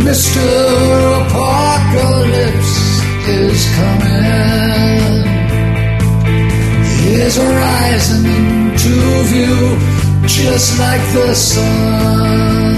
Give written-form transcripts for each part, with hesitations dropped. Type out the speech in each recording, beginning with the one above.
Mr. Apocalypse is coming. He's rising into view, just like the sun.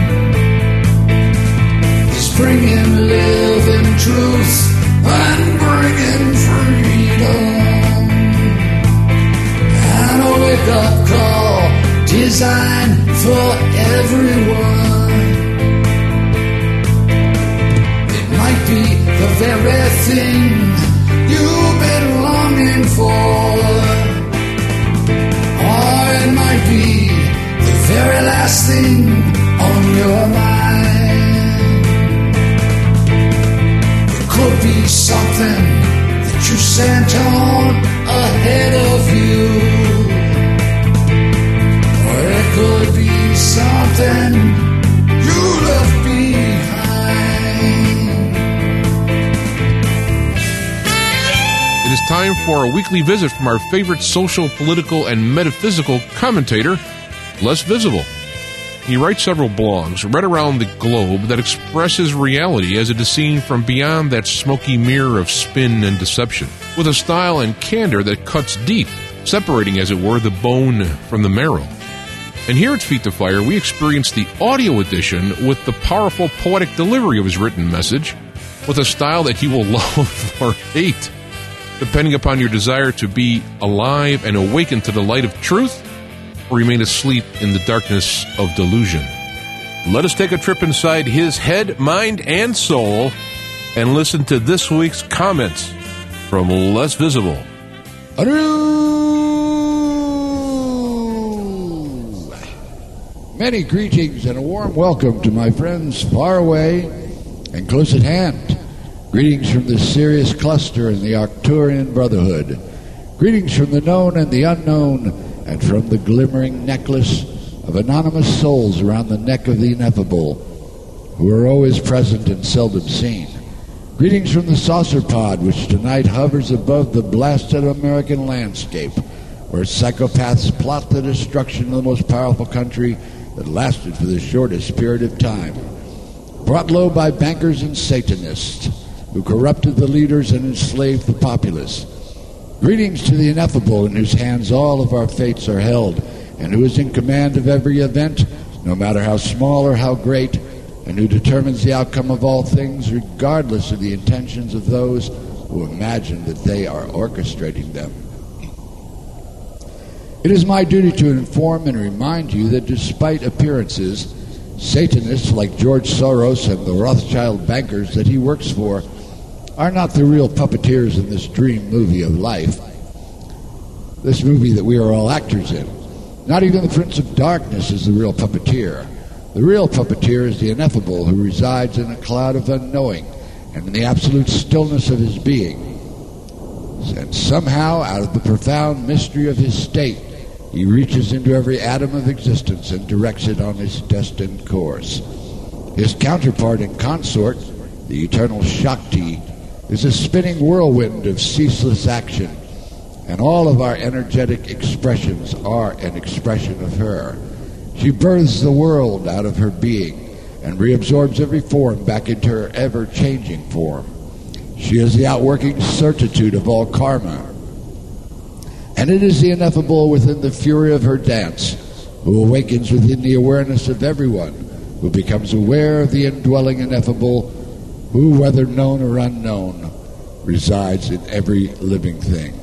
He's bringing living truth and bringing freedom. And a wake-up call designed for everyone. It might be the very thing you've been longing for, or it might be the very last thing on your mind. It could be something that you sent on ahead of you, or it could be something you left behind. It is time for a weekly visit from our favorite social, political, and metaphysical commentator, Les Visible. He writes several blogs right around the globe that express his reality as it is seen from beyond that smoky mirror of spin and deception, with a style and candor that cuts deep, separating, as it were, the bone from the marrow. And here at Feet to Fire, we experience the audio edition with the powerful poetic delivery of his written message, with a style that you will love or hate, depending upon your desire to be alive and awaken to the light of truth, or remain asleep in the darkness of delusion. Let us take a trip inside his head, mind, and soul, and listen to this week's comments from Les Visible. Many greetings and a warm welcome to my friends far away and close at hand. Greetings from the Sirius Cluster and the Arcturian Brotherhood. Greetings from the known and the unknown, and from the glimmering necklace of anonymous souls around the neck of the ineffable, who are always present and seldom seen. Greetings from the saucer pod, which tonight hovers above the blasted American landscape, where psychopaths plot the destruction of the most powerful country that lasted for the shortest period of time. Brought low by bankers and Satanists, who corrupted the leaders and enslaved the populace. Greetings to the ineffable, in whose hands all of our fates are held, and who is in command of every event, no matter how small or how great, and who determines the outcome of all things regardless of the intentions of those who imagine that they are orchestrating them. It is my duty to inform and remind you that despite appearances, Satanists like George Soros and the Rothschild bankers that he works for are not the real puppeteers in this dream movie of life, this movie that we are all actors in. Not even the Prince of Darkness is the real puppeteer. The real puppeteer is the ineffable, who resides in a cloud of unknowing and in the absolute stillness of his being. And somehow, out of the profound mystery of his state, he reaches into every atom of existence and directs it on its destined course. His counterpart and consort, the eternal Shakti, is a spinning whirlwind of ceaseless action, and all of our energetic expressions are an expression of her. She births the world out of her being and reabsorbs every form back into her ever-changing form. She is the outworking certitude of all karma, and it is the ineffable within the fury of her dance, who awakens within the awareness of everyone, who becomes aware of the indwelling ineffable, who, whether known or unknown, resides in every living thing.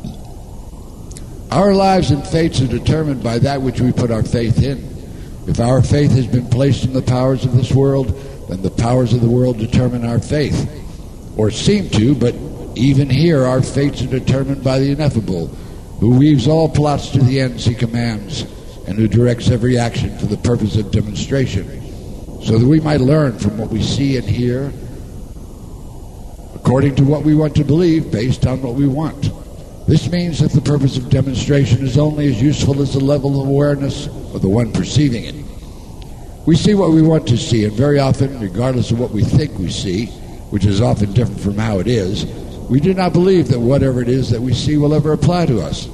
Our lives and fates are determined by that which we put our faith in. If our faith has been placed in the powers of this world, then the powers of the world determine our faith, or seem to, but even here our fates are determined by the ineffable, who weaves all plots to the ends he commands, and who directs every action for the purpose of demonstration, so that we might learn from what we see and hear, according to what we want to believe, based on what we want. This means that the purpose of demonstration is only as useful as the level of awareness of the one perceiving it. We see what we want to see, and very often, regardless of what we think we see, which is often different from how it is, we do not believe that whatever it is that we see will ever apply to us.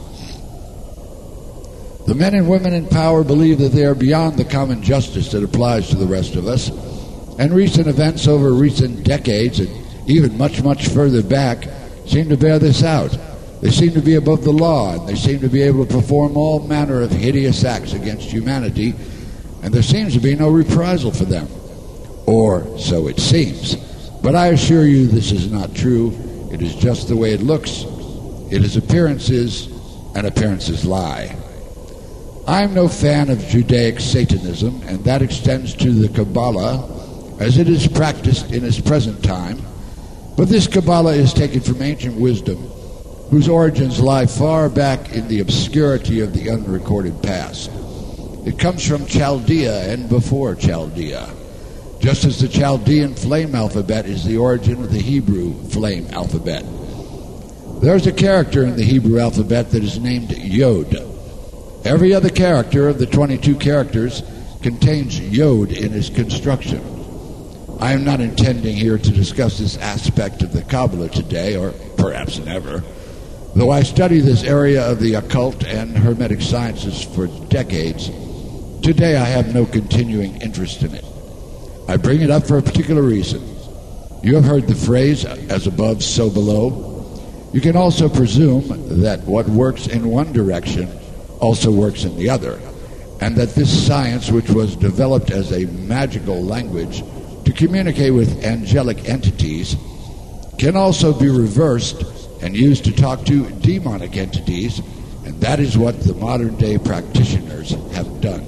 The men and women in power believe that they are beyond the common justice that applies to the rest of us, And recent events over recent decades, and even much, much further back, seem to bear this out. They seem to be above the law, and they seem to be able to perform all manner of hideous acts against humanity, and there seems to be no reprisal for them. Or so it seems. But I assure you this is not true. It is just the way it looks. It is appearances, and appearances lie. I am no fan of Judaic Satanism, and that extends to the Kabbalah as it is practiced in its present time. But this Kabbalah is taken from ancient wisdom, whose origins lie far back in the obscurity of the unrecorded past. It comes from Chaldea and before Chaldea, just as the Chaldean flame alphabet is the origin of the Hebrew flame alphabet. There's a character in the Hebrew alphabet that is named Yod. Every other character of the 22 characters contains Yod in its construction. I am not intending here to discuss this aspect of the Kabbalah today, or perhaps never, though I study this area of the occult and hermetic sciences for decades. Today I have no continuing interest in it. I bring it up for a particular reason. You have heard the phrase, as above, so below. You can also presume that what works in one direction also works in the other, and that this science, which was developed as a magical language to communicate with angelic entities, can also be reversed and used to talk to demonic entities, and that is what the modern-day practitioners have done.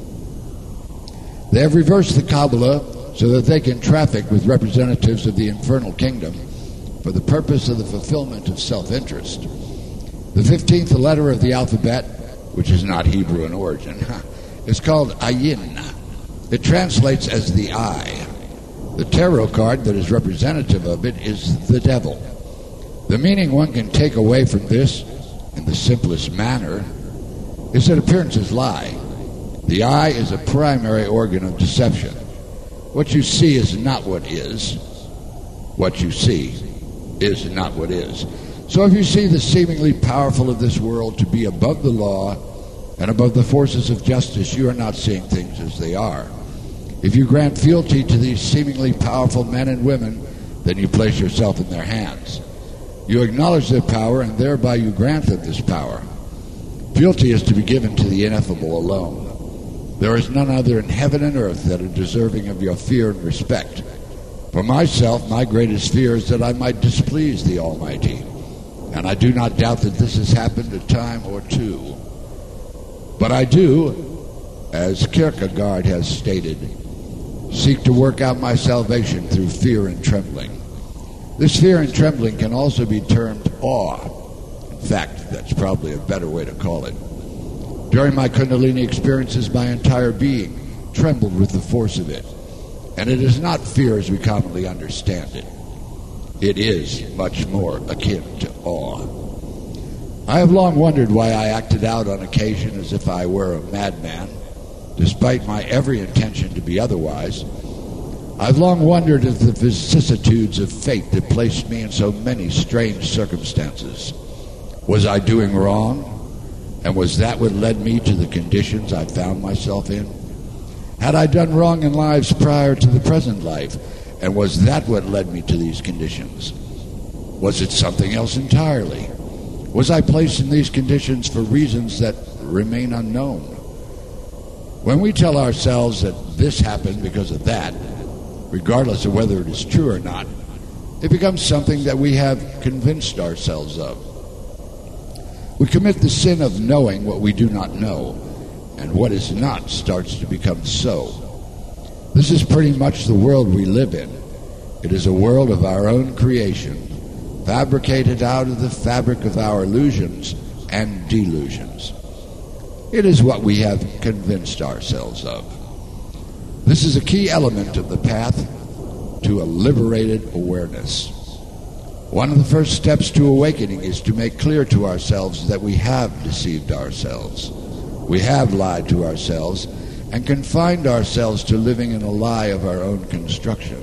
They have reversed the Kabbalah so that they can traffic with representatives of the infernal kingdom for the purpose of the fulfillment of self-interest. The 15th letter of the alphabet, which is not Hebrew in origin, is called Ayin. It translates as the eye. The tarot card that is representative of it is the devil. The meaning one can take away from this, in the simplest manner, is that appearances lie. The eye is a primary organ of deception. What you see is not what is. What you see is not what is. So if you see the seemingly powerful of this world to be above the law and above the forces of justice, you are not seeing things as they are. If you grant fealty to these seemingly powerful men and women, then you place yourself in their hands. You acknowledge their power, and thereby you grant them this power. Fealty is to be given to the ineffable alone. There is none other in heaven and earth that are deserving of your fear and respect. For myself, my greatest fear is that I might displease the Almighty, and I do not doubt that this has happened a time or two. But I do, as Kierkegaard has stated, seek to work out my salvation through fear and trembling. This fear and trembling can also be termed awe. In fact, that's probably a better way to call it. During my Kundalini experiences, my entire being trembled with the force of it. And it is not fear as we commonly understand it. It is much more akin to awe. I have long wondered why I acted out on occasion as if I were a madman, despite my every intention to be otherwise. I've long wondered if the vicissitudes of fate that placed me in so many strange circumstances. Was I doing wrong? And was that what led me to the conditions I found myself in? Had I done wrong in lives prior to the present life? And was that what led me to these conditions? Was it something else entirely? Was I placed in these conditions for reasons that remain unknown? When we tell ourselves that this happened because of that, regardless of whether it is true or not, it becomes something that we have convinced ourselves of. We commit the sin of knowing what we do not know, and what is not starts to become so. This is pretty much the world we live in. It is a world of our own creation, fabricated out of the fabric of our illusions and delusions. It is what we have convinced ourselves of. This is a key element of the path to a liberated awareness. One of the first steps to awakening is to make clear to ourselves that we have deceived ourselves. We have lied to ourselves and confined ourselves to living in a lie of our own construction.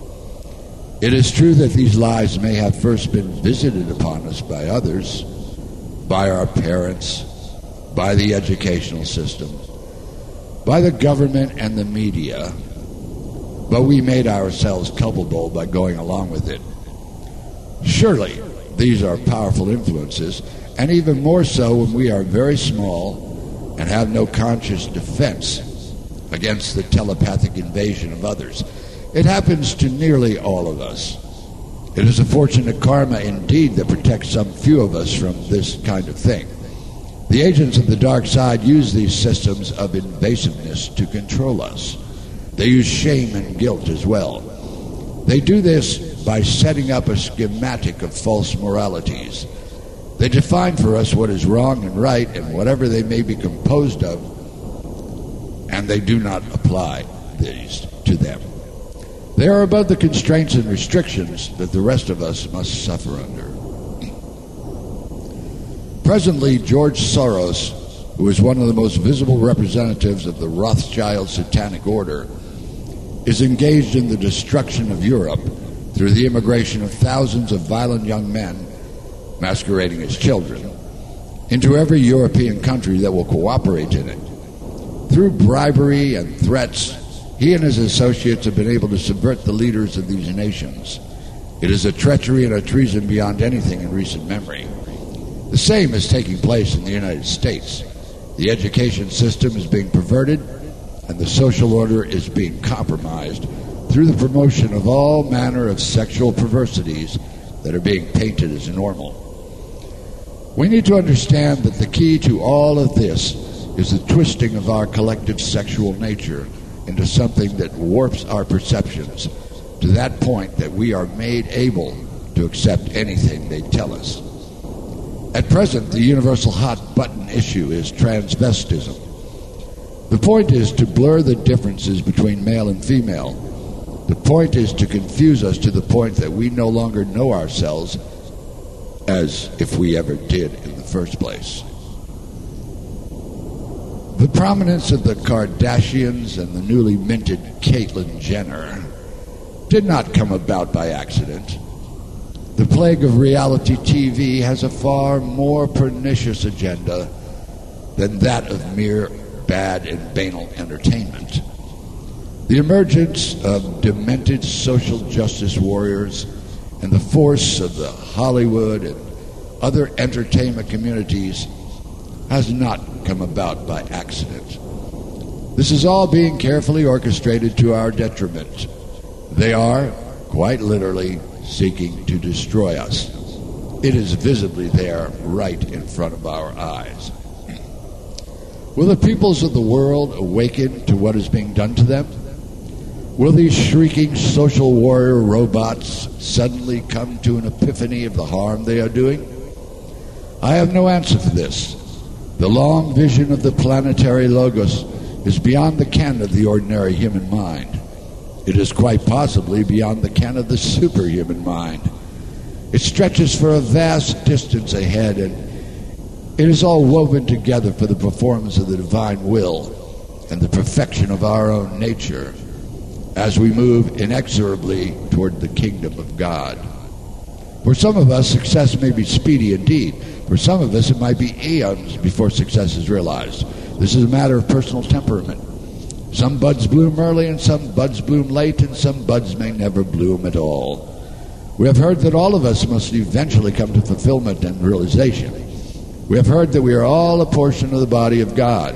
It is true that these lies may have first been visited upon us by others, by our parents, by the educational system, by the government and the media, but we made ourselves culpable by going along with it. Surely, these are powerful influences, and even more so when we are very small and have no conscious defense against the telepathic invasion of others. It happens to nearly all of us. It is a fortunate karma indeed that protects some few of us from this kind of thing. The agents of the dark side use these systems of invasiveness to control us. They use shame and guilt as well. They do this by setting up a schematic of false moralities. They define for us what is wrong and right and whatever they may be composed of, and they do not apply these to them. They are above the constraints and restrictions that the rest of us must suffer under. Presently, George Soros, who is one of the most visible representatives of the Rothschild satanic order, is engaged in the destruction of Europe through the immigration of thousands of violent young men, masquerading as children, into every European country that will cooperate in it. Through bribery and threats, he and his associates have been able to subvert the leaders of these nations. It is a treachery and a treason beyond anything in recent memory. The same is taking place in the United States. The education system is being perverted, and the social order is being compromised through the promotion of all manner of sexual perversities that are being painted as normal. We need to understand that the key to all of this is the twisting of our collective sexual nature into something that warps our perceptions to that point that we are made able to accept anything they tell us. At present, the universal hot-button issue is transvestism. The point is to blur the differences between male and female. The point is to confuse us to the point that we no longer know ourselves as if we ever did in the first place. The prominence of the Kardashians and the newly minted Caitlyn Jenner did not come about by accident. The plague of reality TV has a far more pernicious agenda than that of mere bad and banal entertainment. The emergence of demented social justice warriors and the force of the Hollywood and other entertainment communities has not come about by accident. This is all being carefully orchestrated to our detriment. They are, quite literally, seeking to destroy us. It is visibly there, right in front of our eyes. Will the peoples of the world awaken to what is being done to them? Will these shrieking social warrior robots suddenly come to an epiphany of the harm they are doing? I have no answer for this. The long vision of the planetary logos is beyond the ken of the ordinary human mind. It is quite possibly beyond the ken of the superhuman mind. It stretches for a vast distance ahead, and it is all woven together for the performance of the divine will and the perfection of our own nature as we move inexorably toward the kingdom of God. For some of us, success may be speedy indeed. For some of us, it might be eons before success is realized. This is a matter of personal temperament. Some buds bloom early, and some buds bloom late, and some buds may never bloom at all. We have heard that all of us must eventually come to fulfillment and realization. We have heard that we are all a portion of the body of God.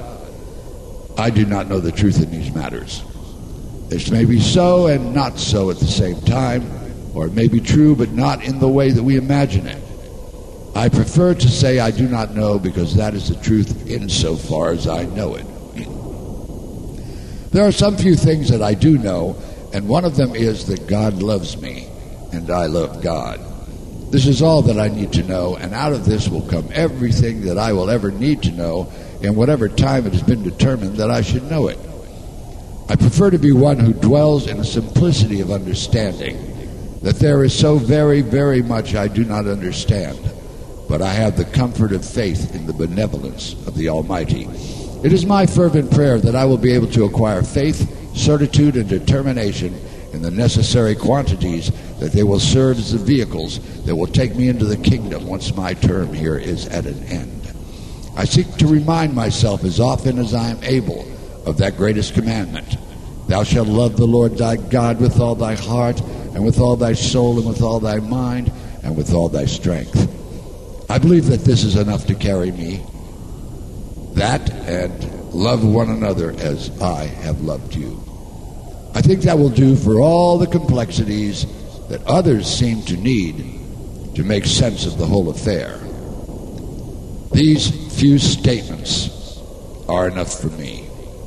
I do not know the truth in these matters. This may be so and not so at the same time, or it may be true but not in the way that we imagine it. I prefer to say I do not know, because that is the truth insofar as I know it. There are some few things that I do know, and one of them is that God loves me, and I love God. This is all that I need to know, and out of this will come everything that I will ever need to know in whatever time it has been determined that I should know it. I prefer to be one who dwells in a simplicity of understanding, that there is so very, very much I do not understand, but I have the comfort of faith in the benevolence of the Almighty. It is my fervent prayer that I will be able to acquire faith, certitude, and determination in the necessary quantities, that they will serve as the vehicles that will take me into the kingdom once my term here is at an end. I seek to remind myself as often as I am able of that greatest commandment, Thou shalt love the Lord thy God with all thy heart, and with all thy soul, and with all thy mind, and with all thy strength. I believe that this is enough to carry me. That and love one another as I have loved you. I think that will do for all the complexities that others seem to need to make sense of the whole affair. These few statements are enough for me.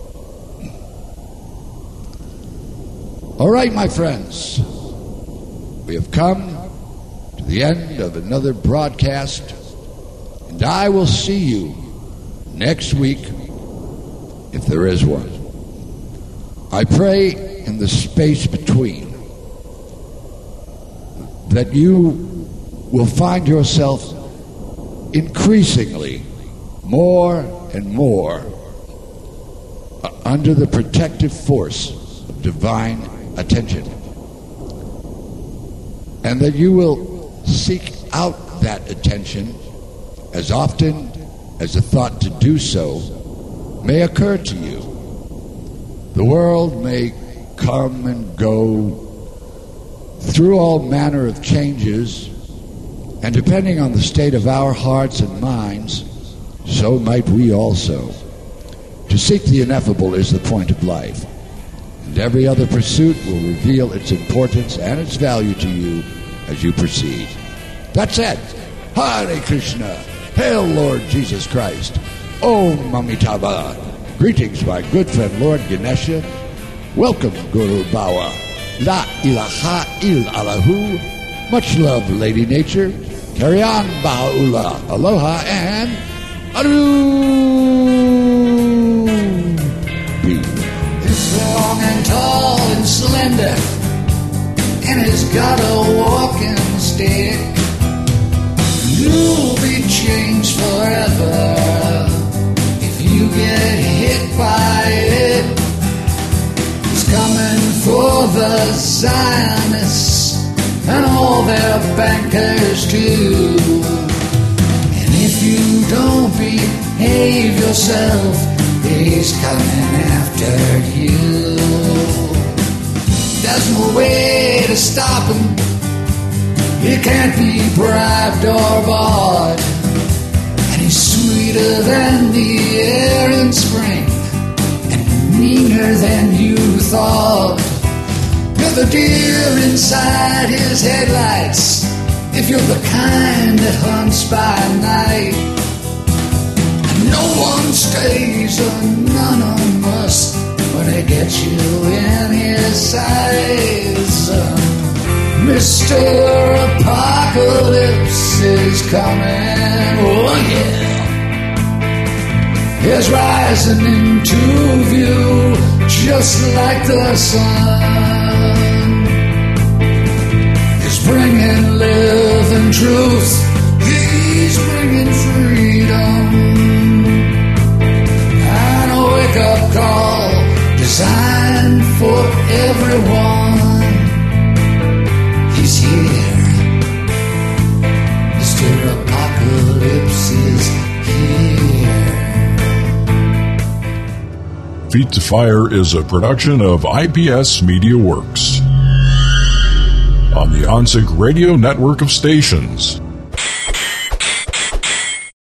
All right, my friends, we have come to the end of another broadcast, and I will see you next week, if there is one. I pray in the space between that you will find yourself increasingly more and more under the protective force of divine attention, and that you will seek out that attention as often as a thought to do so may occur to you. The world may come and go through all manner of changes, and depending on the state of our hearts and minds, so might we also. To seek the ineffable is the point of life, and every other pursuit will reveal its importance and its value to you as you proceed. That said, Hare Krishna, Hail Lord Jesus Christ, Om Amitabha. Greetings, my good friend Lord Ganesha. Welcome, Guru Bawa. La ilaha illallahu. Much love, Lady Nature. Carry on, Baha'u'llah. Aloha and Aru. He's long and tall and slender, and he's got a walking stick. You'll be changed forever if you get hit by it. He's coming for the Zionists and all their bankers too. And if you don't behave yourself, he's coming after you. There's no way to stop him. He can't be bribed or bought. And he's sweeter than the air in spring, and meaner than you thought. You're the deer inside his headlights, if you're the kind that hunts by night. And no one stays anonymous when he gets you in his sights. Mr. Apocalypse is coming, oh yeah. He's rising into view just like the sun. He's bringing living truth, he's bringing freedom, and a wake-up call designed for everyone. He's here. Mr. Apocalypse is here. Feet to Fire is a production of IPS Media Works on the OnSync Radio network of stations.